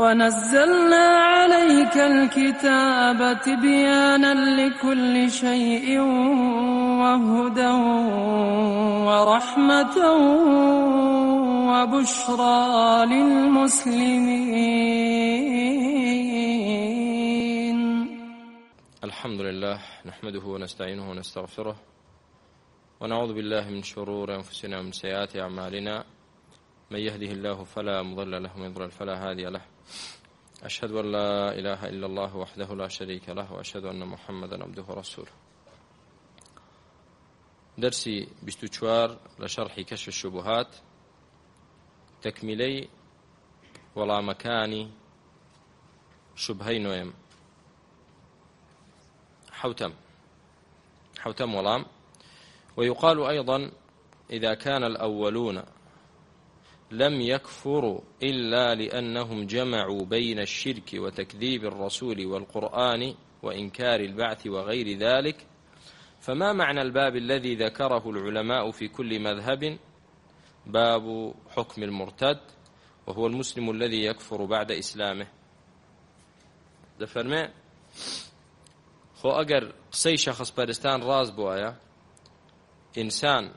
ونزلنا عليك الكتاب تبيانا لكل شيء وهدى ورحمة وبشرى للمسلمين. الحمد لله نحمده ونستعينه ونستغفره ونعوذ بالله من شرور أنفسنا ومن سيئات أعمالنا، من يهده الله فلا مضل له ومن يضلل فلا هادي له. أشهد أن لا إله إلا الله وحده لا شريك له وأشهد أن محمدا عبده ورسوله. درسي 24 لشرح كشف الشبهات، تكملي ولا مكاني شبهي نويم حوتم ولام. ويقال أيضا إذا كان الأولون لم يكفروا إلا لأنهم جمعوا بين الشرك وتكذيب الرسول والقرآن وإنكار البعث وغير ذلك، فما معنى الباب الذي ذكره العلماء في كل مذهب؟ باب حكم المرتد، وهو المسلم الذي يكفر بعد إسلامه. دفرمي خو أجر قسي شخص بارستان راز بوايا إنسان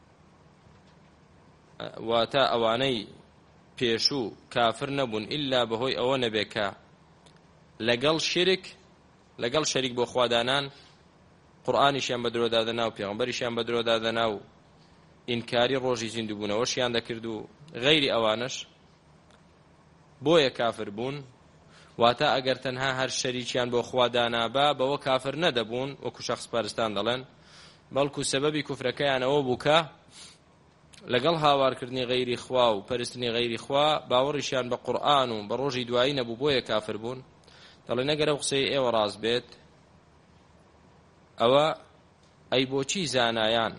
واتا أواني بيشو كافر نبون إلا بهوي أو نبيكا لقل شريك بو خوادانان قرآني شان بدرو دادنا وبيغمبري شان بدرو دادنا وإنكاري روجي زندو بونا وشيان دكردو غير أوانش بويا كافر بون واتا أجر تنها هر شريكيان بو خوادانا بابا وكافر ندبون وكو شخص بارستان دلن بەڵکو سەبەبی کوفرەکەیان ئەوە بووکە لەگەڵ هاوارکردنی غەیری خوا و پەرستنی غەیری خوا باوەڕیشیان بە قورئان و بە ڕۆژی دوایی نەبوو، بۆیە کافر بوون. دەڵێ نەگەر ئەو قسەی ئێوە ڕاست بێت، ئەوە ئەی بۆچی زانایان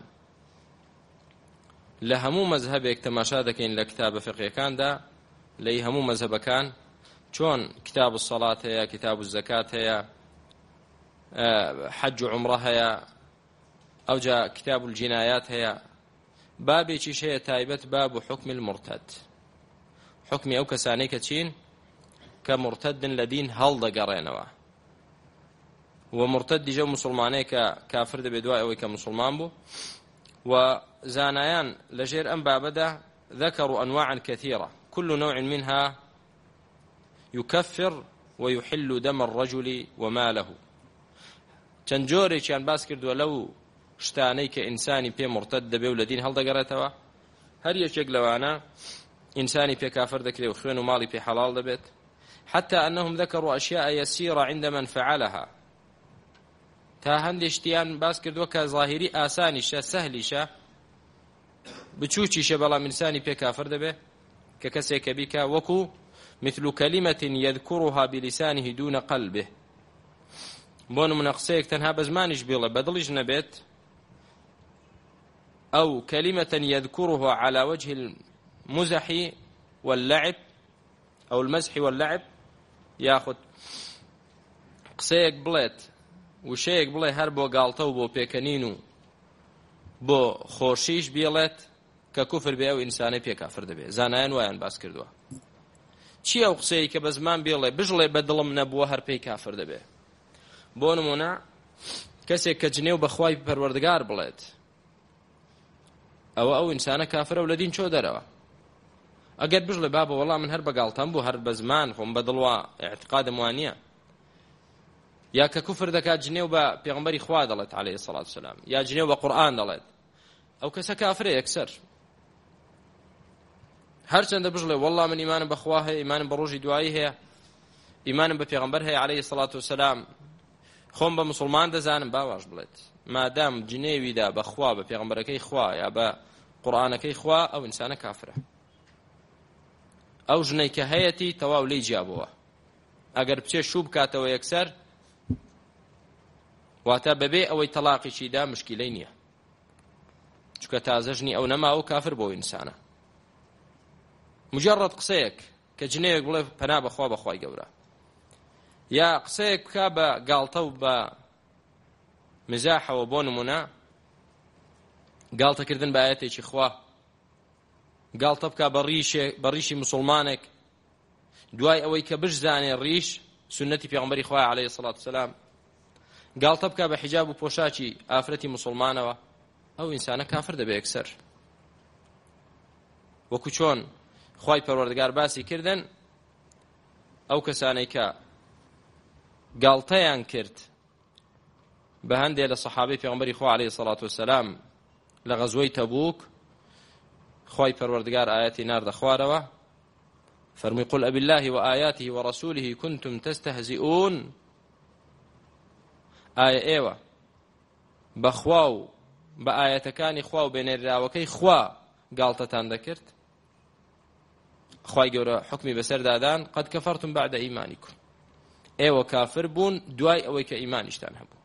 لە هەموو مەذهبێک تەماشا دەکەین لە کتابە فقهیەکاندا، لەی هەموو مەذهبەکان، چۆن کتاب الصەڵات هەیە، کتاب الزەکات هەیە، حەج و عومڕە هەیە، أو جاء كتاب الجنايات هي بابي شيء تايبت باب حكم المرتد، حكم أو كساني كتشين كمرتد لدين هل دقرينوا ومرتد جو مسلماني كافر بدواء أو كمسلمان بو. وزانيان لجير أن بابدا ذكروا أنواعا كثيرة كل نوع منها يكفر ويحل دم الرجل وماله. تنجوري كان باسكرد ولو شتانەی کە ئینسانی پێ مرتد دەبێ و لە دین هەڵدەگەڕێتەوە، هەر یەکێک لەوانە ئینسانی پێ کافر دەکرێت و خوێن و ماڵی پێ حەڵاڵ دەبێت. حتى أنهم ذكروا أشياء يسيرة عند من فعلها، تا هەندێشتیان باس کردووە کە ظاهری ئاسانیشە، سەهلیشە، بچووکیشە، بەڵام ئینسانی پێ کافر دەبێ کە کەسێکە بیکە، وەکو مثل كلمة يذكرها بلسانه دون قلبه. بۆ نمونە قسەیەک تەنها بە زمانیش بێڵێ بەدڵیش نەبێت، أو كلمة يذكرها على وجه المزح واللعب أو المزح واللعب، ياخذ قسەیەک بڵێت وشەیەک بڵێ هەر بۆ گاڵتە و بۆ پێکەنین و بۆ خۆشیش بێڵێت کە کوفر بێ، ئەو ئینسانەی پێ کافر دەبێت. زانایان وایان باس کردووە. چی ئەو قسەی کە بە زمان بێڵێ بژڵێ بە دڵم نەبووە هەر پێی کافر دەبێت؟ بۆ نمونە کەسێک کە جنێو بەخوای پەروەردگار بڵێت، ئەو ئینسانە کافرە و لە دین چۆ دەرەوە. ئەگەر بژڵێ بابە وەڵام من هەر بە گاڵتەم بوو، هەر بە زمان خۆم بە دڵوا ئیعتقادم وانە، یا کە کوفر دەکات جنێو بە پێغەمبەری خوا دەڵێت عەلەیهی سەڵات وسەلام، یا جنێو بە قورئان دەڵێت، ئەو کەسە کافرە یەکسەر. هەرچەندە بژڵێ وەڵڵا من ئیمانم بە خوا هەیە، ئیمانم بە ڕۆژی دوایی هەیە، ئیمانم بە پێغەمبەر هەیە عەلەیهی سەڵات وسەلام، خۆم بە مسلمان دەزانم، باواش بڵێت. مادام جنێویدا بە خوا، بە پێغەمبەرەکەی خوا یا بە قورئانەکەی خوا، ئەو ئینسانە کافرە. ئەو ژنەی کە هەیەتی تەواو لێی جیابەوە. ئەگەر بچێ شوو بکاتەوە یەکسەر، واتە بەبێ ئەوەی تەلاقیشی دا مشکلەی نییە، چونکە تازە ژنی ئەو نەما و کافر بۆ ئینسانە. مجرد قسەیەک کە جنێوێک بڵێ پەنا بەخوا بەخوای گەورە، یا قسەیەک بکا بە گاڵتە و بە مزاحەوە، بۆ نمونە گاڵتەکردن بە ئاەتێکی خوا، گاڵتە بکا بە ڕیشی مسلمانێک، دوای ئەوەی کە بشزانێ ڕیش سنەتی پێغەمبەری خوا عەلەیهی سەڵات وسەلام گاڵتە بکە بە حیجاب و پۆشاکی ئافرەتی موسڵمانەوە ئەو ئینسانە کافر دەبێ یەکسەر وەکو چۆن خوای پەروەردگار باسی کردن ئەو کەسانەی کە گاڵتەیان کرد بە هەندێک لە سەحابەی پێغەمبەری خوا عەلەیهی سەڵات وسەلام لە غەزوەی تەبوک خوای پەروەردگار ئاەتی ناردە خوارەوە فەرمووی قل ئەبالله وآياته ورسوله كنتم تستهزئون ئایا ئێوە بەخوا و بە ئاەتەکانی خوا و بێنێراوەکەی خوا گاڵتەتان دەکرد خوای گەورە حکمی بەسەر دادان قەد کەفەرتم بعد ئیمانیکم ئێوە کافر بوون دوای ئەوەی کە ئیمانیشتان هەبوو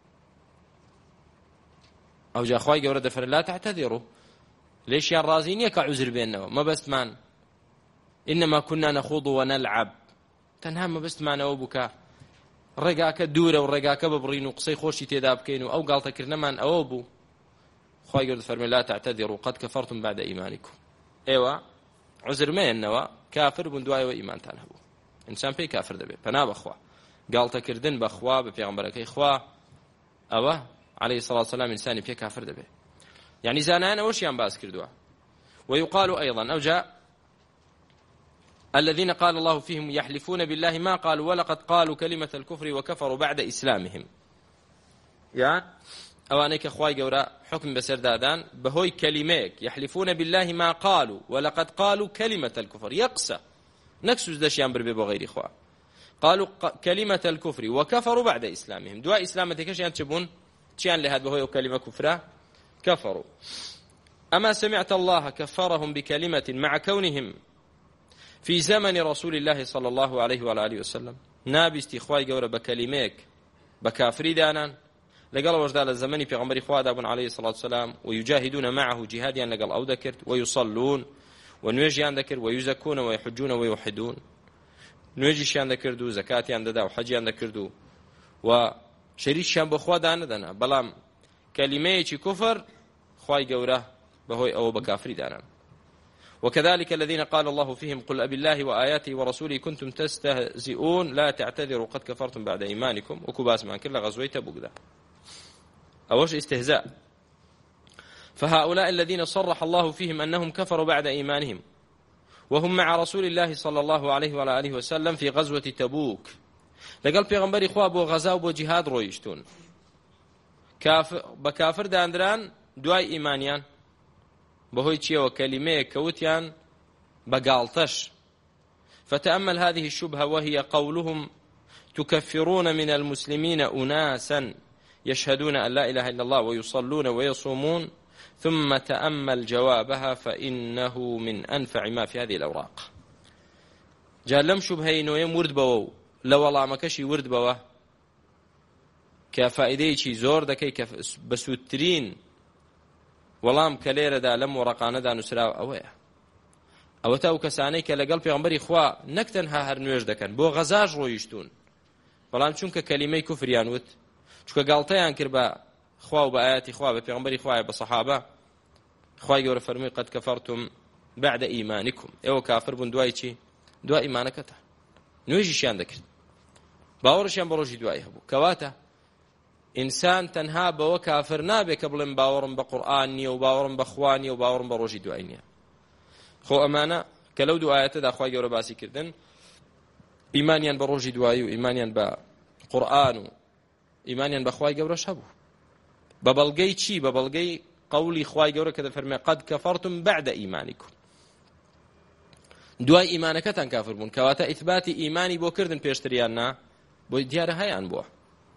ئەوجا خوای گەورە دەفەرمێ لا تعتذروا لێشیان ڕازی نییە کە عوزر بێنەوە مەبەستمان إنما كنا نخوض ونلعب تەنها مەبەستمانەوە بوو کە ڕێگاکە دوورە و ڕێگاکە ببڕین و قسەی خۆشی تێدا بکەین و ئەو گاڵتەکردنەمان ئەوە بوو خوای گەورە دەفەرمێ لا تعتذروا قەد کەفەرتم بعد ئیمانیکم ئێوە عوزر مێننەوە کافر بوون دوایەوە ئیمانتان هەبوو ئینسان پێی کافر دەبێت پەنا بەخوا گاڵتەکردن بەخوا بە پێغەمبەرەکەی خوا ئەوە عەلەیهی سەڵات وسەلام ئینسانی پێ کافر دەبێت يعني زانایان ئەوەشیان باس کردووە ويقال أيضا أوجا الذين قال الله فيهم يحلفون بالله ما قالوا ولقد قالوا كلمة الكفر وكفروا بعد إسلامهم يعني أوانيك أخواي قورا حكم بسر دادان بهوي كلميك يحلفون بالله ما قالوا ولقد قالوا كلمة الكفر يقسى نكسوز دشيان بربي بغير إخوة قالوا كلمة الكفر وكفروا بعد إسلامهم دواء إسلامتك شيان تشبون شيان لهذا بهوي كلمة كفرة كفروا أما سمعت الله كفرهم بكلمة مع كونهم في زمن رسول الله صلى الله عليه وآله وسلم نابي استخواي قورة بكلميك بكافري دانا لقال وجدال الزمن في غمبر إخوة دابن عليه الصلاة والسلام ويجاهدون معه جهاديا لقال أو ذكرت ويصلون ونوجيان ذكر ويزكون ويحجون ويوحدون نوجيشان ذكردو زكاتيان ددا وحجيان ذكردو وشريشان بخوا دانا دانا بلام كلمة كفر خواي قورة بهوي أو بكافري دانا وكذلك الذين قال الله فيهم قل أبالله وآياته ورسوله كنتم تستهزئون لا تعتذروا قد كفرتم بعد إيمانكم وكباس من كل غزوة تبوك ده أوش استهزاء فهؤلاء الذين صرح الله فيهم أنهم كفروا بعد إيمانهم وهم مع رسول الله صلى الله عليه وآله وسلم في غزوة تبوك لقال بيغمبري خواه بو غزاو بو جهاد رويشتون بكافر داندران دواي إيمانيان بهوي تشيو كلمة كوتيان بقالتش فتأمل هذه الشبهة وهي قولهم تكفرون من المسلمين أناسا يشهدون أن لا إله إلا الله ويصلون ويصومون ثم تأمل جوابها فإنه من أنفع ما في هذه الأوراق جاء لم شبهين ورد بوو لو الله مكشي ورد بوه كفائدة زور دكي بسوترين وەڵام کە لێرەدا لەم وەڕەقانەدا نووسراوە ئەوەیە ئەوە تا ئەو کەسانەی کە لەگەڵ پێغەمبەری خوا نەک تەنها هەر نوێژ دەکەن بۆ غەزاش ڕۆیشتون بەڵام چونکە کەلیمەی کوفریان وت چونکە گاڵتەیان کرد بە خوا و بە ئاەتی خوا بە پێغەمبەری خوایە بە سەحابە خوای گەورە فەرمووی قەد کەفەرتم بعد ئیمانیکم ئێوە کافر بوون دوای چی دوای ئیمانەکەتە نوێژیشیان دەکرد باوەڕشیان بە ڕۆژی دوای هەبوو کەواتە ئینسان تەنها بەوە کافر نابێت کە بڵێن باوەڕم بە قورئان نییە و باوەڕم بە خوا نییە و باوەڕم بە ڕۆژی دوای نییە خۆ ئەمانە کە لەو دوو ئاەتەدا خوای گەورە باسی کردن ئیمانیان بە ڕۆژی دوایی و ئیمانیان بە قورئان و ئیمانیان بە خوای گەورەش هەبوو بە بەڵگەی چی بە بەڵگەی قەولی خوای گەورە کە دەفەرمێ قەد کەفەرتم بعد ئیمانیکم دوای ئیمانەکەتان کافر بوون کەواتە ئیثباتی ئیمانی بۆ کردن پێشتریان نا بۆی دیارە هەیان بووە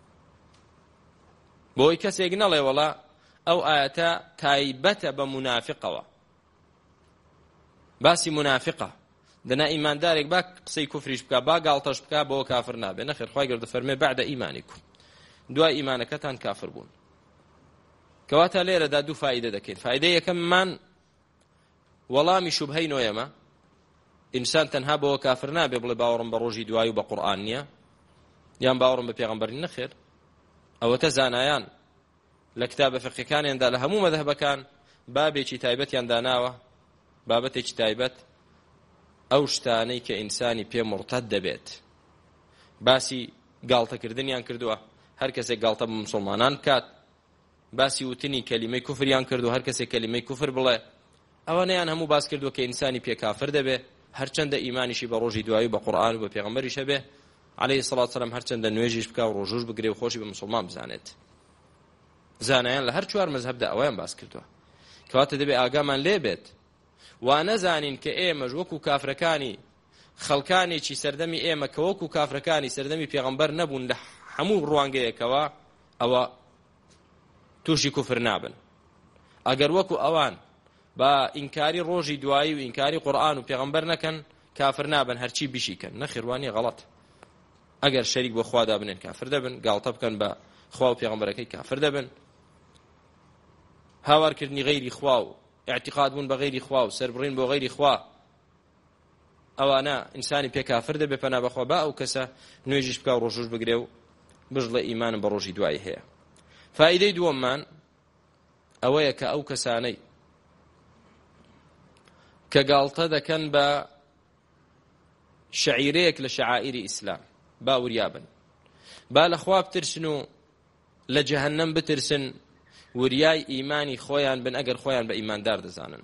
بۆی کەسێک نەڵێ وەڵا ئەو ئاەتە تایبەتە بە منافقەوە باسی منافقە دەنا ئیماندارێک با قسەی کوفریش بکە با گاڵتەش بکە بۆ کافر نابێ نەخێر خوای گەورە دەفەرمێ بعد ئیمانیکم دوای ئیمانەکەتان کافر بوون کەواتە لێرەدا دوو فایدە دەکەین فایدەی یەکەممان وەڵامی شوبهەی نۆیەمە ئینسان تەنها بۆ کافر نابێ بڵێ باوەڕم بە ڕۆژی دوای و بە قورئان نییە یان باوەڕم بە پێغەمبەر نەخێر ئەوەتە زانایان لە کتابە فقهیەکانیاندا لە هەموو مەذهبەکان بابێکی تایبەتیان داناوە بابەتێکی تایبەت ئەو شتانەی کە ئینسانی پێ مرتەد دەبێت. باسی گاڵتەکردنیان کردووە، هەر کەسێک گاڵتە بە مسلمانان بکات، باسی وتنی کەلیمەی کوفریان کردو، هەر کەسێک کەلیمەی کوفر بڵێ، ئەوانەیان هەموو باس کردووە کە ئینسانی پێ کافر دەبێ، هەرچەندە ئیمانیشی بە ڕۆژی دوایی بە قورئان و بە پێغەمبەریش هەبێ عەلەیهی سەڵات وسەلام، هەرچەندە نوێژیش بکا و ڕۆژوش بگرێ و خۆشی بە مسلمان بزانێت. زانایان لە هەر چوار مەذهەبدا ئەوەیان باس کردووە، کەواتە دەبێ ئاگامان لێ بێت وا نەزانین کە ئێمەش وەکو کافرەکانی خەڵکانێکی سەردەمی ئێمە کە وەکو کافرەکانی سەردەمی پێغەمبەر نەبوون لە هەموو ڕوانگەیەکەوە ئەوە تووشی کوفر نابن. ئەگەر وەکو ئەوان بە ئینکاری ڕۆژی دوایی و ئینکاری قورئان و پێغەمبەر نەکەن کافر نابن، هەرچی بیشیکەن. نەخێوانی غەڵەت. ئەگەر شەریک بۆ خوا دابنێن کافر دەبن، گاڵتە بکەن بە خوا و پێغەمبەرەکەی کافر دەبن، هاوارکردنی غەیری خوا و اعتقاد بوون بە غەیری خوا و سەربڕین بۆ غەیری خوا، ئەوانە ئینسانی پێ کافر دەبێ. پەنا بەخوا با ئەو کەسە نوێژیش بکا و ڕۆژوش بگرێ و بژڵێ ئیمانم بە ڕۆژی دوایی هەیە. فائیدەی دووەممان ئەوەیە کە ئەو کەسانەی کە گاڵتە دەکەن بە شعیرەیەک لە شعائیری ئیسلام با وریابن، با لە خوا بترسن و لە جەهەنەم بترسن، وریای ئیمانی خۆیان بن ئەگەر خۆیان بە ئیماندار دەزانن.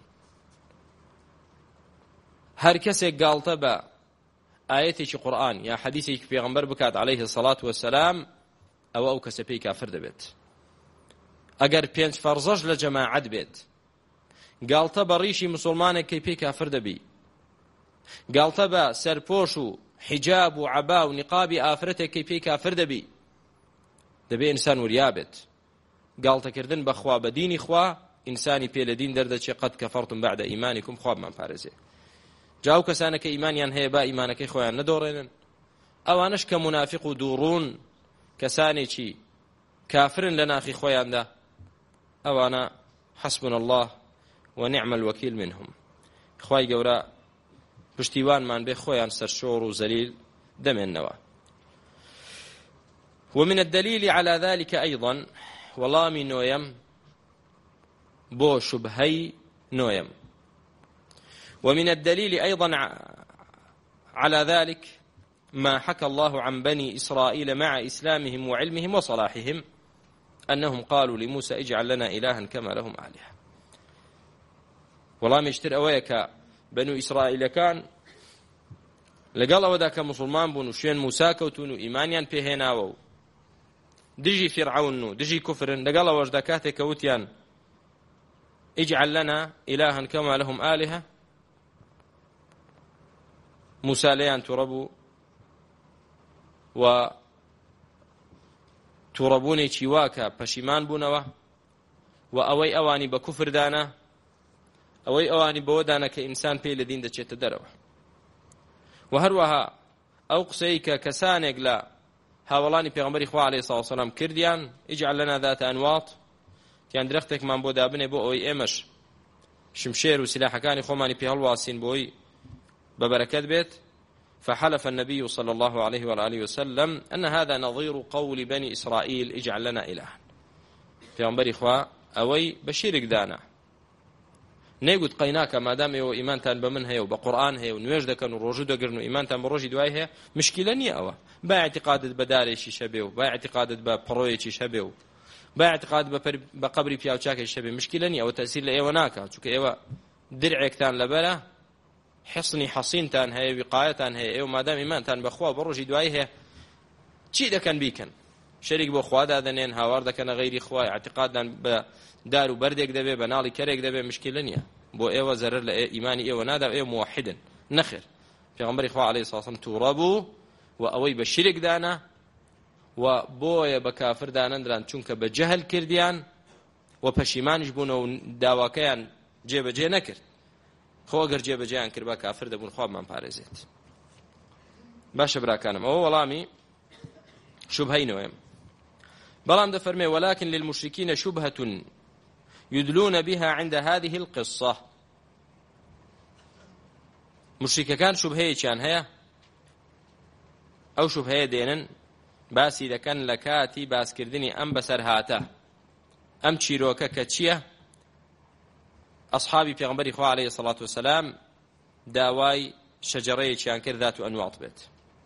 هەر کەسێک گاڵتە بە ئاەتێکی قورئان یا حەدیثێکی پێغەمبەر بکات عەلەیهی السەڵات وەسەلام، ئەوە ئەو کەسە پێی کافر دەبێت. ئەگەر 5 فەرزەش لە جەماعەت بێت، گاڵتە بە ڕیشی مسلمانێک کەی پێی کافر دەبی، گاڵتە بە سەرپۆش و حیجاب و عەبا و نیقابی ئافرەتێک کەی پێی کافر دەبی، دەبێ ئینسان وریابێت. گاڵتەکردن بەخوا بە دینی خوا ئینسانی پێ لە دین دەردەچێ. قەد کەفەرتم بەعدە ئیمانیکم، خوابمان پارێزێ. جا ئەو کەسانە کە ئیمانیان هەیە با ئیمانەکەی خۆیان نەدۆڕێنن، ئەوانش کە منافق و دووڕوون کەسانێکی کافرن لە ناخی خۆیاندا، ئەوانە حەسبنا الله ونعم الوكيل منهم. خوای گەورە پشتیوانمان بێ خۆیان سەرشۆڕ و زەلیل دەمێننەوە. ومن الدليل على ذلك أيضا وڵامی نۆیەم بۆ شوبهەی نۆیەم. ومن الدليل أيضا على ذلك ما حكى الله عن بني إسرائيل مع إسلامهم وعلمهم وصلاحهم أنهم قالوا لموسى اجعل لنا إلها كما لهم آلهة. وڵامی شتر ئەوەیە کە بەنو ئیسرائیل كان لەگەڵ ئەوەدا کە مسلمان بوون و شوێن موسا کەوتون و ئیمانیان پێهێناوە و دژی فیرعون و دژی کوفرن، لەگەڵ ئەوەشدا کاتێک کەوتیان اجعل لنا إلها كما لهم آلهة، موسا لێیان تووڕە بوو و تووڕەبوونێکی واکە پەشیمان بوونەوە و ئەوەی ئەوانی بە کوفر دانا، ئەوەی ئەوانی بەوە دانا کە ئینسان پێی لە دین دەچێتە دەرەوە. و هەروەها ئەو قسەی کە کەسانێک لە هاوڵانی پێغەمبەری خوا عەلەیهی سەڵات وسەلام کردیان اجعل لنا ذات أنواط، تیان درەختێکمان بۆ دابنێ بۆ ئەوەی ئێمەش شمشێر و سلاحەکانی خۆمانی پێ هەڵواسین بۆی ببركات بيت. فحلف النبي صلى الله عليه وآله وسلم أن هذا نظير قول بني إسرائيل اجعل لنا إلها. في أنبري إخوة أوي بشيرك دانا نيقود قيناك ما دام يو إيمان تان بمن هي وبقرآن هي ونوجد كانوا روجود قرنوا إيمان تان بروجي دواي هي مشكلة نية أوه با اعتقاد بداريشي شبيو، با اعتقاد ببرويشي شبيو، با اعتقاد بقبري بياوشاكي شبيو، مشكلة نية أو تأثير لأيوة ناكا چونك أيوة درعك تان لبلا حصني حصينتان هي وقايتان هي وما دام إيمانتان بخوا بروجي دواي هي چی دەکەن بیکەن شەریک بۆ خوا دادەنێن هاوار دەکەنە غەیری خوا اعتقادان بە دار و بەردێک دەبێ بە ناڵی کەرێک دەبێ مشکلە نییە بۆ ئێوە زەرەر لە ئیمانی ئێوە نادا ئێوە موحدن نەخێر پێغەمبەری خوا عەلەیهی سەڵات وسەلام تووڕە بوو و ئەوەی بە شیرک دانا و بۆیە بە کافر دانەندران چونکە بە جەهل کردیان و پەشیمانیش بوون و داواکەیان جێبەجێ نەکرد خۆ ئەگەر جێبەجێیان کرد بە کافر دەبوون خوابمان پارێزێت. باشە براکانم ئەوە وەڵامی شبهەی نوێم. بەڵام دەفەرمێ ولكن للمشركين شبهة يدلون بها عند هذه القصة. مشركەکان شوبهەیەکیان هەیە ئەو شوبهەیە دێنن باسی دەکەن لە کاتی باسکردنی ئەم بەسەر هاتە ئەم چیرۆکە کە چییە؟ ئەصحابی پێغەمبەری خوا عەلەیهی سەڵات وسەلام داوای شەجەڕەیەکیان کرد ذات ئەنواط بێت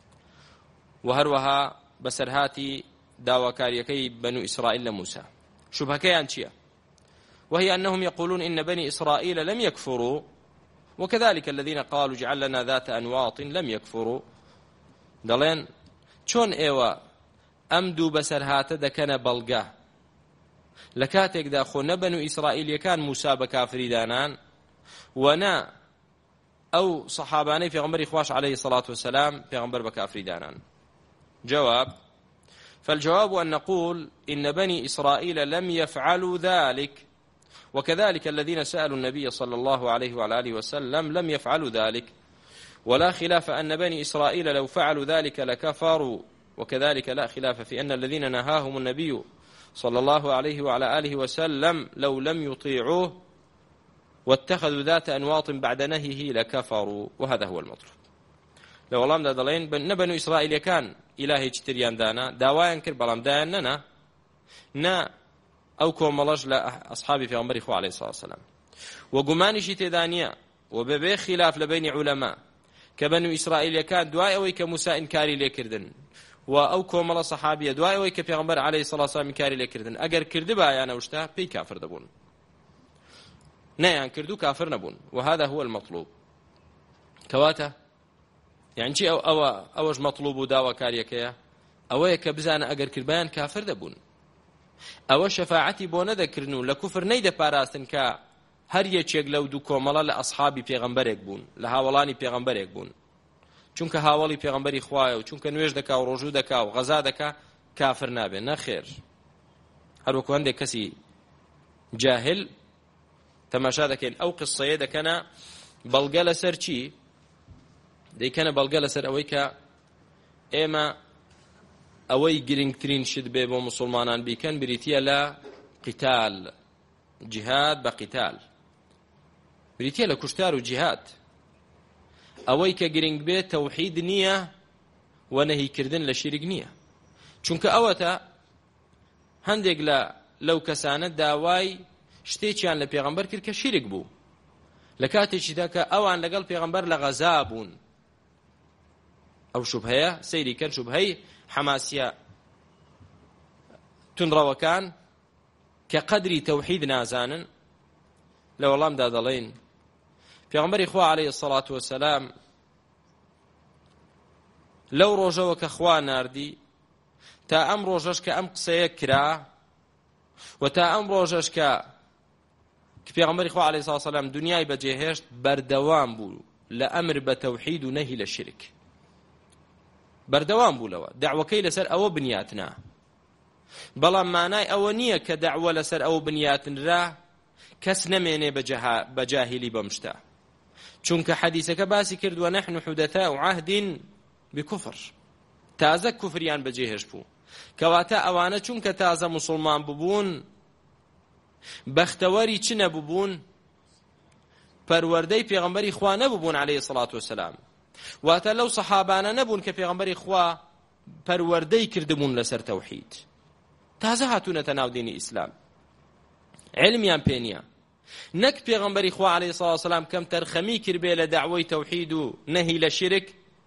و هەروەها بەسەرهاتی داواکاریەکەی بەنو ئیسرائیل لە موسى شوبهەکەیان چییە؟ وهي أنهم يقولون إن بني إسرائيل لم يكفروا وكذلك الذين قالوا جعل لنا ذات أنواط لم يكفروا دەڵێن چۆن ئێوە ئەم دوو بەسەرهاتە دەکەنە بەڵگە لە کاتێکدا خۆ نە بەنو ئیسرائیلیەکان موسا بە کافری دانان ونا أو صحاباني في غمبر إخواش عليه الصلاة والسلام في غمبر بكافري دانان جواب فالجواب أن نقول إن بني إسرائيل لم يفعلوا ذلك وكذلك الذين سألوا النبي صلى الله عليه وعلى آله وسلم لم يفعلوا ذلك ولا خلاف أن بني إسرائيل لو فعلوا ذلك لكفروا وكذلك لا خلاف في أن الذين نهاهم النبي صلى الله عليه وعلى آله وسلم لو لم يطيعوه واتخذوا ذات أنواط بعد نهيه لكفروا وهذا هو المطلوب لو الله مدى دلين نبنو إسرائيل كان إلهي جتريان دانا داوائن كر بلام دانا نا أو كوملج لأصحابي في عمر إخوة عليه الصلاة والسلام وقماني شتي دانيا وببي خلاف لبين علماء كبنو إسرائيل كان دواء أويك موسى إنكاري ليكردن وأو كومل صحابي دواء أويك في عمر عليه الصلاة والسلام إنكاري ليكردن أجر كردبا يعني وشتا بي كافر دبون نيان كردو كافر نبون وهذا هو المطلوب كواتا يعني شيء أوج مطلوب داوا كاريكيا أويك بزان أجر كربان كافر دبون أو شفاعتي بونا ذكرنو لكفر نيدا باراستن كا هر یەکێک لەو دوو کۆمەڵە لە ئەسحابی پێغەمبەرێک بوون لە هاوڵانی پێغەمبەرێک بوون چونکە هاوڵی پێغەمبەری خوایە و چونکە نوێژ دەکا و ڕۆژوو دەکا و غەزا دەکا کافر نابێ نەخێر هەروەکو هەندێک کەسی جاهل تەماشا دەکەین ئەو قسەیە دەکەنە بەڵگە لەسەر چی دەیکەنە بەڵگە لەسەر ئەوەی کە ئێمە ئەوەی گرنگترین شت بێ بۆ موسڵمانان بیکەن بریتیە لە قیتال جهاد بقتال بریتیە لە کوشتار و جهاد ئەوەی کە گرنگ بێت تەوحید نییە و نەهیکردن لە شیرک نییە چونکە ئەوەتە هەندێک لەو کەسانە داوای شتێکیان لە پێغەمبەر کرد کە شیرک بوو لە کاتێکیدا کە ئەوان لەگەڵ پێغەمبەر لە غەزا بوون ئەو شوبهەیە سەیری کەن شوبهەی حەماسیە تونڕەوەکان کە قەدری تەوحید نازانن لە وەڵامدا دەڵێن پێغەمبەری خوا عەلەیهی السەڵات وەسەلام لەو ڕۆژەوە کە خوا ناردی تا ئەم ڕۆژەش کە ئەم قسەیە کرا و تا ئەم ڕۆژەش کە پێغەمبەری خوا عەلەیهی السەڵات وەسەلام دنیای بەجێهێشت بەردەوام بوو لە ئەمر بە تەوحید و نەهی لە شرک بەردەوام بوو لەوە دەعوەکەی لەسەر ئەوە بنیاتنا بەڵام مانای ئەوە نییە کە دەعوە لەسەر ئەو بنیاتنرا کەس نەمێنێ بە جاهلی بەم شتە چونکە حەدیسەکە باسی کردووە نەحن حودەثاء عهد بکفر تازە کوفریان بەجێهێش بوو کەواتە ئەوانە چونکە تازە موسڵمان ببوون بەختەوەری چ نەبوون پەروەردەی پێغەمبەری خوا نەبوون عەلەیهی السەڵات وەسەلام واتە لەو سەحابانە نەبوون کە پێغەمبەری خوا پەروەردەی کردبوون لەسەر تەوحید تازە هاتوونەتە ناو دینی ئیسلام علمیان پێ نییە نەک پێغەمبەری خوا عەلەیهی السەڵات وەسەلام کەم تەرخەمی کردبێ لە دەعوەی تەوحید و نەهی لە شرک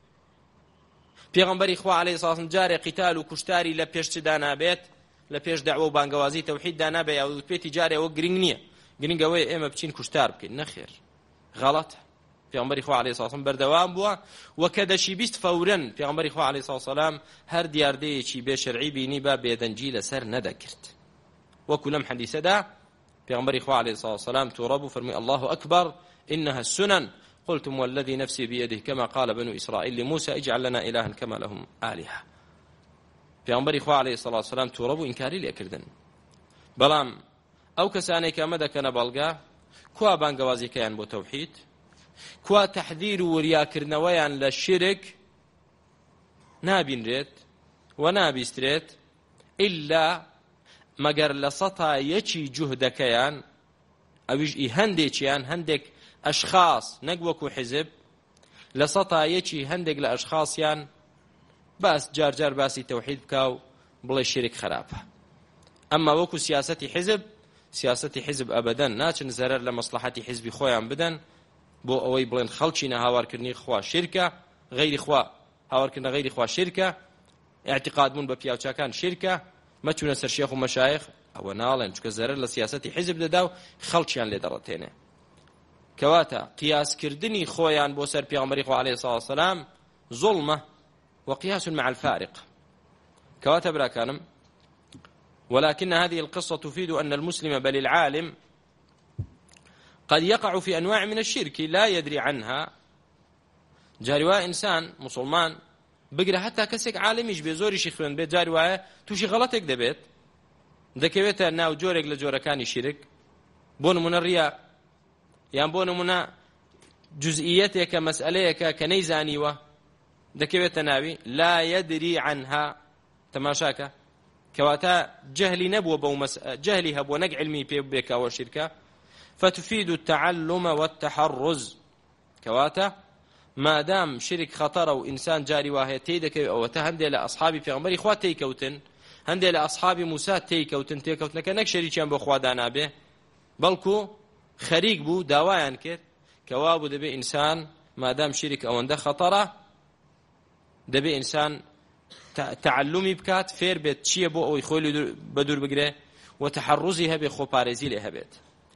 پێغەمبەری خوا عەلەیهی السەڵات وەسەلام جارێ قیتال و کوشتاری لە پێش چدا نابێت لە پێش دەعوە و بانگەوازی تەوحیددا نابێت یا وتپێتی جارێ ئەوە گرنگ نییە گرنگەوەی ئێمە بچین کوشتار بکەین نەخێر غەڵەتە پێغەمبەری خوا عەلەیهی السەڵات وەسەلام بەردەوام بووە و کە دەشی بیست فەورەن پێغەمبەری خوا عەلەیهی السەڵات وەسەلام هەر دیاردەیەکی بێشەرعی بینی با بێدەنجی لەسەر نەدەکرد وەکو لەم حەدیسەدا پێغەمبەری خوا عەلەیهی السەڵات وەسەلام تووڕە بوو فەرمووی الله أكبر إنها السنن قلتم والذي نفسي بيده كما قال بنو إسرائيل لموسى اجعل لنا إلها كما لهم آلهة پێغەمبەری خوا عەلەیهی السەڵات وەسەلام تووڕە بوو ئینکاری لێکردن بەڵام ئەو کەسانەی کە ئەمە دەکەنە بەڵگا کوا بانگەوازیەکەیان بۆ تەوحید کوا تەحذیر و وریاکردنەوەیان لە شرک نابینرێت و نابیسترێت ئیلا مەگەر لە سەتایەکی جوهدەکەیان ئەویش هەندێکیان هەندێک ئەشخاص نەک وەکو حزب لە سەتایەکی هەندێک لە ئەشخاصیان باس جارجار باسی تەوحید بکا و بڵێ شرک خراپە ئەمما وەکو سیاسەتی حزب ئەبەدەن ناچن زەرەر لە مەسلحەتی حزبی خۆیان بدەن بۆ ئەوەی بڵێن خەڵکی هاوارکردنی خوا شیرکە، غەیری خوا هاوارکردنە غەیری خوا شیرکە، اعتقاد بوون بە پیاوچاکان شیرکە، مەچونە سەر شێخ و مەشایخ، ئەوە ناڵێن چکە زەرەر لە سیاسەتی حیزب دەدا و خەڵکیان لێ دەڕەتێنێ. کەواتە قیاسکردنی خۆیان بۆ سەر پێغەمبەری خوا عەلەیهی سەڵاتو وەسەلام ظلمە وقياس مع الفارق. كواتب راكانم، ولكن هذه القصة تفيد أن المسلم بل العالم قد يقع في أنواع من الشرك لا يدري عنها. جاروا إنسان مسلمان بقرأ حتى كسك عالميش بزوري شيخون بيت جاروا توشي غلطك دبيت دكويتا ناو جورك لجوركاني شرك بون من الرياء يعني بون من جزئيتك مسأليك كنيزانيوه دەکەوێتە ناوی لا يدري عنها تەماشاکە کەواتە جهلی نەبووە بەو جهلی هەبووە نەک علمی پێ بێکەوە شیرکە فتفيد التعلم والتحرز. کەواتە مادام شرك خطر و ئینسان جاری وهەیە تێدەکەوێت ئەوەتە هەندێک لە ئەصحابی پێغەمبەری خوا تێیکەوتن، هەندێک لە ئەصحابی موسا تێیکەوتن، تێکەوتنەکە نەک شەریکیان بۆ خوا دانابێ بەڵکو خەریک بوو داوایان کرد کەوا بوو دەبێ ئینسان مادام شرك ئەوەندە خەتەرە دەبێ ئینسان تعلمی بکات، فێر بێت چییە بۆ ئەوەی خۆی بەدوور بگرێ و تحرزی هەبێ، خۆپارێزی لێ هەبێت.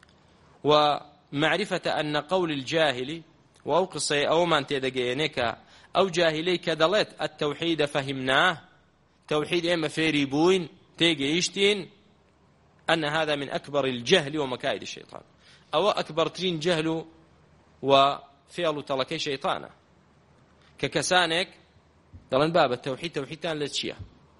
ومعرفة أن قول الجاهل وأو قصة أو من تدقينك أو جاهلي كدلت التوحيد فهمناه توحيد إما فيري بوين تيجيشتين أن هذا من أكبر الجهل ومكائد الشيطان، أو أكبر ترين جهل وفعل تلكي شيطانا ككسانك دلن باب التوحيد توحيدان لتشيا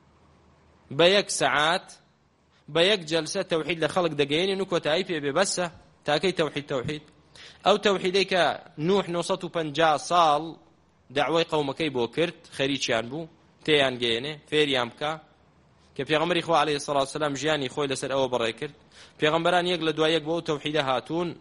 بيك ساعات بيك جلسة توحيد لخلق دقيقين نكوة عيبية ببسة تاكي توحيد أو توحيديك نوح نوصته بنجا صال دعوي قومكي بوكرت خريجيان بو تيان جيني فيريام بكا كبيغمبر إخوة عليه الصلاة والسلام جياني خوي لسر أو بريكرت بيغمبران يقل دوايق بو توحيد هاتون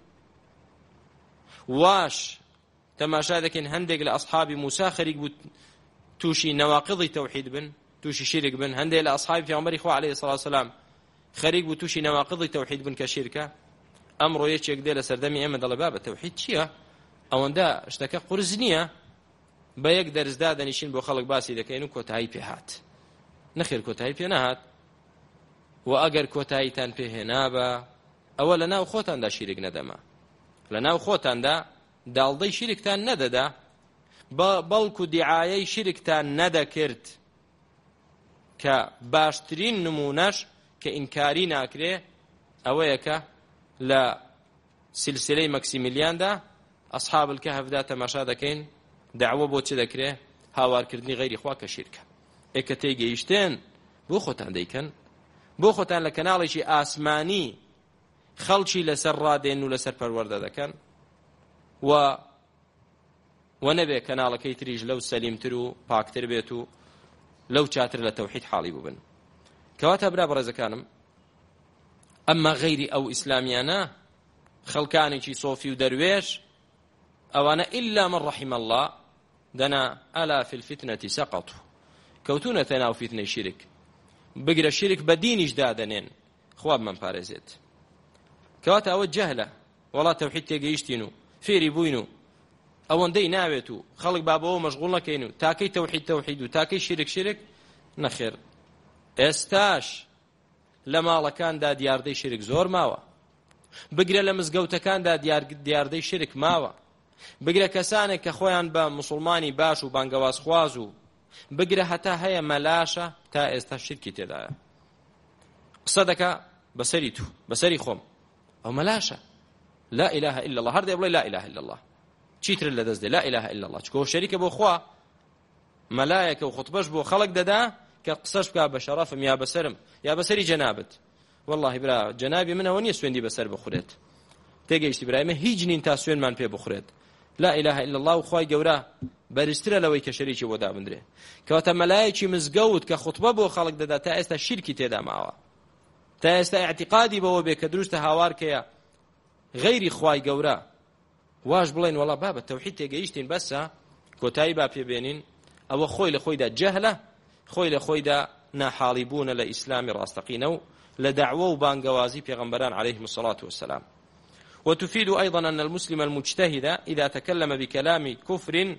واش تماشا ذكين هندق لأصحاب موسى خريق بو توشي نواقض توحيد بن توشي شرك بن هندق لأصحاب بيغمبر إخوة عليه الصلاة والسلام خريق بو توشي نواقض توحيد بن كشركة أمره يشيك دي لسردمي أمد الله باب التوحيد چيا أو اندا اشتكى قرزنية بيك درز دادا نشين بو خلق باسي دكينو كوتاي بيهات نخير كوتاي بينهات وأجر كوتاي تان بيهنابا أولا ناو خوتان دا شرك ندما لناو خوتان دا دالدي شرك تان نددا بلكو دعايي شرك تان ندا كرت كباشترين نمونش كإنكاري ناكري أويكا لا سلسلة ماكسيميليان دا أصحاب الكهف دا تماشا دكين دعوة بو چه دكري هاوار كردني غير إخوا كشركة إيكا تيجي يشتين بو خوتان ديكن بو خوتان لكنالي شي آسماني خلشي لسر رادين ولسر پرورده دكن ونبي كنالا كي تريج لو سليمترو باكتر بيتو لو چاتر لتوحيد حالي ببن كواتا برا برزكانم أما غيري أو إسلاميانا خلقاني شي صوفي ودرويش أوانا إلا من رحم الله دنا ألا في الفتنة سقطوا كوتونا تناو فتنة شرك بقرا الشرك بدين جدادنين خواب من بارزيت كواتا أو الجهلة والله توحيد تيجيشتينو فيري بوينو أو اندي ناويتو خلق بابو مشغول لكينو تاكي توحيد وتاكي شرك نخير استاش لەماڵەکان دا دیاردەی شرک زۆر ماوە بگرە لە مزگەوتەکان دا دیاردەی شرک ماوە بگرە کەسانێک کە خۆیان بە مسلمانی باش و بانگەواز خواز و بگرە هەتا هەیە مەلاشە تا ئێستا شرکی تێدایە قسە دەکا بەسەری تو بەسەری خۆم ئەو مەلاشە لا إله إلا الله هەر دێ بڵێ لا إله إلا الله چیتر لە دەست دێ لا إله إلا الله چکۆ شەریکە بۆ خوا مەلایەکە و خوتبەش بۆ خەڵک دەدا كقصص بك بشرفم يا بسرم يا بسري جنابت والله برا جنابي منه وني سويندي بسر بخورت تيجيش ابراهيم هيجنين تاسوين من بي بخورت لا اله الا الله وخوي جورا برستر لوي كشريكي ودا بندري كوتا ملائكه مزغوت كخطبه بو خلق ددا تا است شركي تدا معوا تا است اعتقادي بو بك دروست هاوار كيا غير خوي جورا واش بلين والله باب التوحيد تيجيشتين بس كوتاي باب بينين او خوي لخوي دا جهله خوي لخوي دا ناحالبون لإسلام راستقينو لدعوة وبانقوازي پیغمبران عليهم الصلاة والسلام وتفيد أيضا أن المسلم المجتهد إذا تكلم بكلام كفر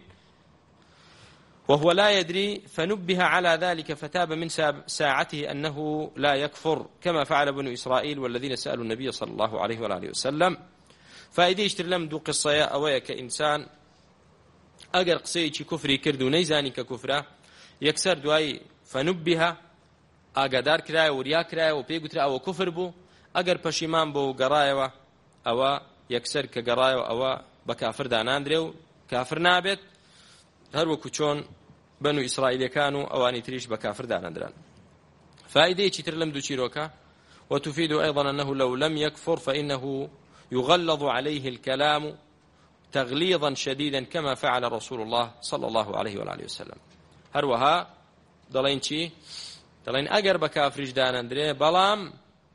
وهو لا يدري فنبه على ذلك فتاب من ساعته أنه لا يكفر كما فعل بنو إسرائيل والذين سألوا النبي صلى الله عليه وآله وسلم. فإذا يشتر لم دو قصة أويا كإنسان أجر قصيتي كفري كردو نيزاني ككفرة يكسر دواي فنبه ئاگادار کرایە وریا کرایە و پێی گوترا ئەوە کوفر بوو ئەگەر پەشیمان بۆ و گەڕایەوە ئەوە یەکسەر کە گەڕایەوە ئەوە بە کافر داناندرێ و کافر نابێت هەروەکو چۆن بەنو ئیسرائیلەکان و ئەوانی تریش بە کافر داناندران. فائدەیەکی تر لەم دوو چیرۆکە وتفيد أيضا أنه لو لم يكفر فإنه يغلظ عليه الكلام تغليظا شديدا كما فعل رسول الله صلى الله عليه وآله وسلم. هروها دەڵێن چی؟ دەڵێن ئەگەر بە کافریش داناندرێ بەڵام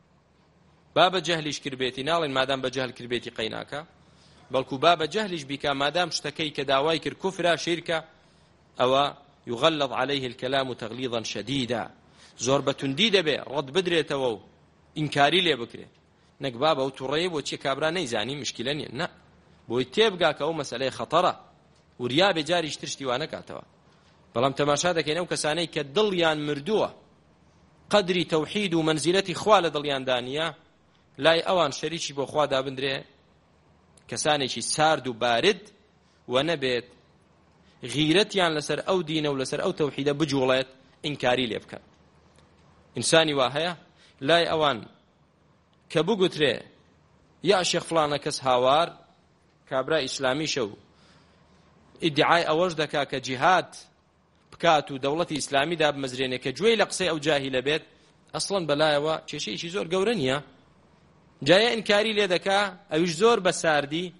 با بە جەهلیش کردبێتی ناڵێن مادام بە جەهل کردبێتی قەیناکە بەڵکو با بە جەهلیش بیکە مادام شتەکەی کە داوای کرد کوفرە شیرکە ئەوە يغلظ عليه الكلام تغليظا شديدا زۆر بەتوندی دەبێ ڕەت بدرێتەوە و ئینکاری لێ بکرێ نەک با بە تووڕێ بۆ چی کابرا نەیزانی مشکلە نییە نە بۆی تێبگا کە ئەو مەسەلەی خەتەرە وریا بێ جاریش ترشتی وا نەکاتەوە. بەڵام تەماشا دەکەین ئەو کەسانەی کە دڵیان مردووە قدری تەوحید و منزیلەتی خوا لە دڵیان دانیە لای ئەوان شەریکی بۆ خوا دابندرێ کەسانێکی سارد و بارد و نەبێت غیرەتیان لەسەر ئەو دینە و لەسەر ئەو تەوحیدە بجوڵێت ئینکاری لێ بکەن. ئینسانی وا هەیە لای ئەوان کە بگوترێ یا شێخ فڵانە کەس هاوار کابرا ئیسلامیشە و ئیدعای ئەوەش دەکا کە جیهاد بکات و دەوڵەتی ئیسلامی دا بمەزرێنێ کە گوێی لە قسەی ئەو جاهیلە بێت ئەسڵەن بەلایەوە کێشەیەکی زۆر گەورە نییە جایە ئینکاری لێ دەکا ئەویش زۆر بە ساردی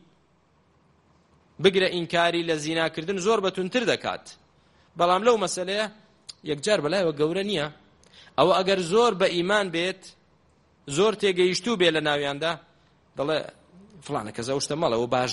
بگرە ئینکاری لە زیناکردن زۆر بەتونتر دەکات. بەڵام لەو مەسەلەیە یەکجار بەلایەوە گەورە نییە. ئەوە ئەگەر زۆر بە ئیمان بێت زۆر تێگەیشتوو بێ لە ناویاندا دەڵێ فڵانە کەس ئەو شتە مەڵەوە باش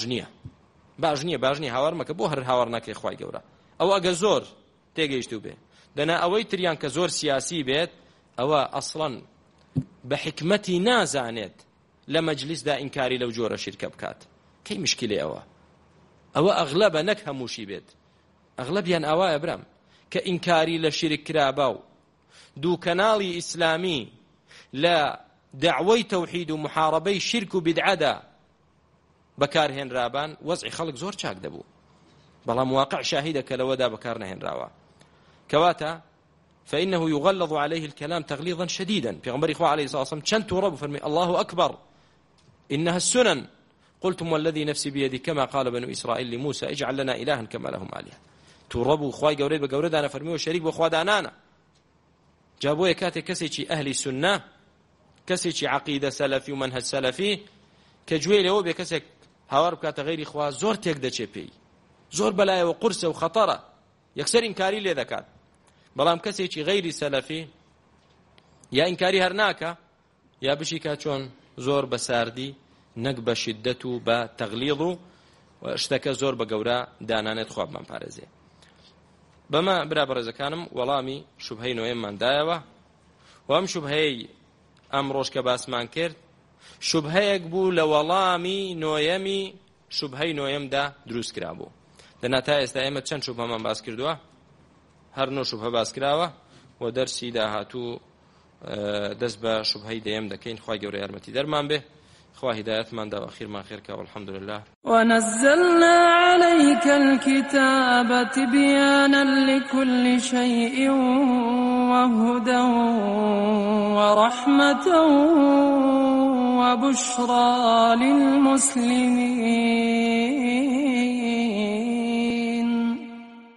نییە هاوار مەکە بۆ هەر هاوار ناکەی خوای گەورە. ئەوە ئەگەر زۆر تێگەیشتوو بێ دەنا ئەوەی تریان کە زۆر سیاسی بێت ئەوە ئەسڵەن بە حکمەتی نازانێت لە مەجلیسدا ئینکاری لەو جۆرە شیرکە بکات. کەی مشکلێ ئەوە ئەغلەبە نەک هەمووشی بێت ئەغلەبیان ئاوایە برام کە ئینکاری لە شیرک کرابا و دوو کەناڵی ئیسلامی لە دعوەی تەوحید و محارەبەی شیرک و بیدعەدا بەکارهێنرابان وەزعی خەڵک زۆر چاک دەبوو. بەڵام واقع شاهدە کە لەوەدا بەکار نەهێنراوە کەواتە فإنه يغلظ عليه الكلام تغليظا شديدا. پیغمبر إخوة عليه الصلاة والسلام چند تورب فرمي الله أكبر إنها السنن قلتم والذي نفسي بيدي كما قال بنو إسرائيل لموسى اجعل لنا إلها كما لهم آلهة. تورب خواي قوريد بقوريد أنا فرمي وشريك بخوا دانانا جابوه كاتي كسيشي أهل السنة كسيشي عقيدة سلفي ومنهج سلفي كجوي له بكسك هوار بكات غير إخوة زور تيقدر شيء زۆر بەلایە و قورسە و خەتەرە یەکسەر ئینکاری لێ دەکات. بەڵام کەسێکی غەیری سەلەفی یا ئینکاری هەر ناکە یا بشیکە چۆن زۆر بە ساردی نەک بە شیددەت و بە تەغلیظ و شتەکە زۆر بە گەورە دانانێت خوابمان پارێزێ. بەمە برا بەڕێزەکانم وەڵامی شوبهەی نوێممان دایەوە و ئەم شوبهەی ئەمڕۆژ کە باسمان کرد شوبهەیەک بوو لە وەڵامی نۆیەمی شوبهەی نۆیەمدا دروست کرابوو. لەنا تا ئێستا ئێمە چەند شوبهەمان باس کردووە هەر نۆ شوبهە باس کراوە و دەرسی داهاتوو دەست بە شوبهەی دەیەم دەکەین. خوای گەورە یارمەتی دەرمان بێ خوا هیدایەتمان دا و ئەخیرمان خێرکە والحەمد لله. ونزلنا عليك الكتاب تبيانا لكل شيء وهدى ورحمة وبشرى للمسلمين